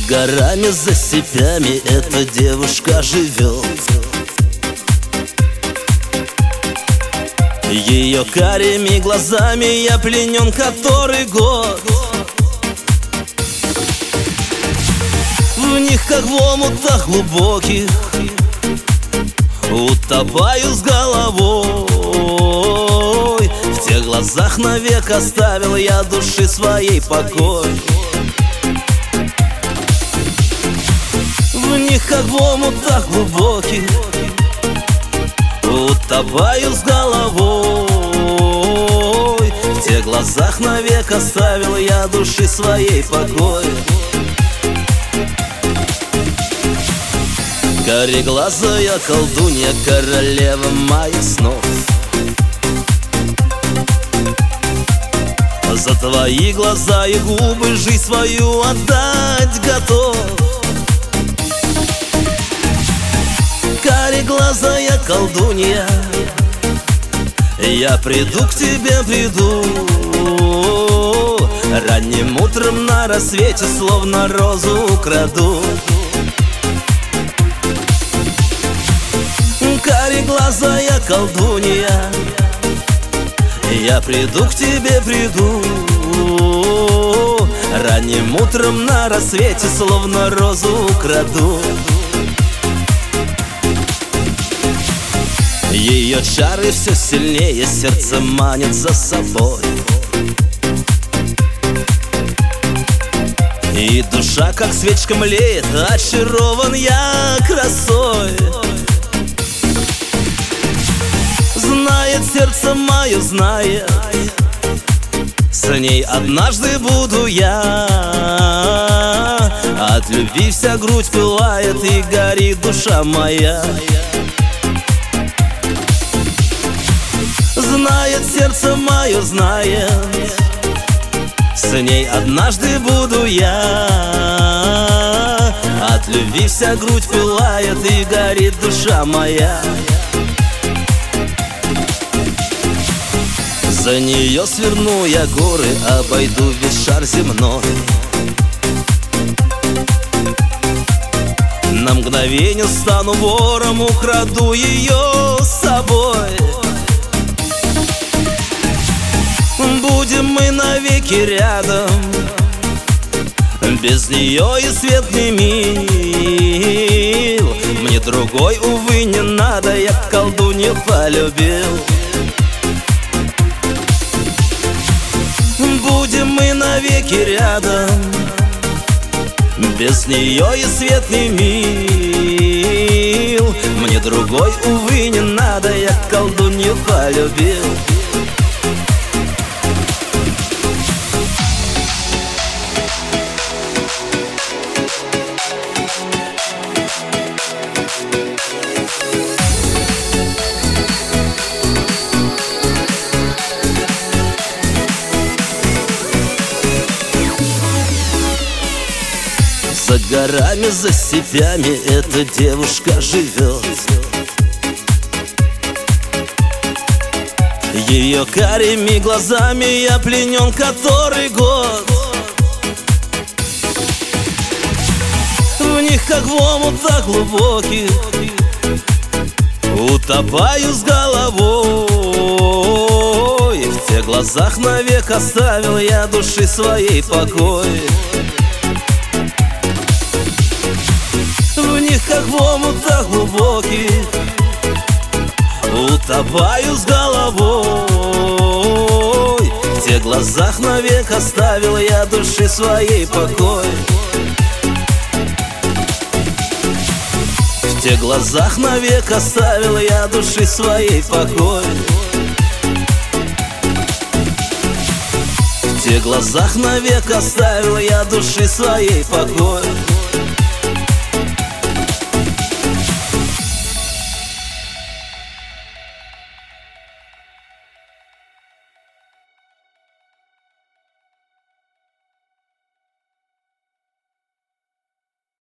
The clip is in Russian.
горами, за степями эта девушка живет. Ее карими глазами я пленен который год. В них, как в омутах глубоких, утопаю с головой. В тех глазах навек оставил я души своей покой. В них, как в омутах глубоких, утопаю с головой. В тех глазах навек оставил я души своей покой. Кореглазая колдунья, королева моих снов, за твои глаза и губы жизнь свою отдать готов. Кореглазая колдунья, я приду к тебе, приду ранним утром на рассвете, словно розу украду. Кореглазая колдунья, я приду к тебе, приду ранним утром на рассвете, словно розу украду. Ее чары все сильнее, сердце манит за собой, и душа, как свечка, млеет, очарован я красой. Знает сердце мое, знает, с ней однажды буду я. От любви вся грудь пылает и горит душа моя. Знает сердце мое, знает, с ней однажды буду я. От любви вся грудь пылает и горит душа моя. За нее сверну я горы, обойду весь шар земной. На мгновение стану вором, украду ее с собой. Будем мы навеки рядом, без нее и свет не мил. Мне другой, увы, не надо, я колдунью полюбил. Будем мы навеки рядом, без нее и свет не мил. Мне другой, увы, не надо, я колдунью полюбил. За горами, за степями эта девушка живет. Ее карими глазами я пленен который год. В них, как в омутах глубоких, утопаю с головой. В тех глазах навек оставил я души своей покой. В них, как в омутах глубоких, утопаю с головой. В тех глазах навек оставил я души своей покой. В тех глазах навек оставил я души своей покой. В тех глазах навек оставил я души своей покой.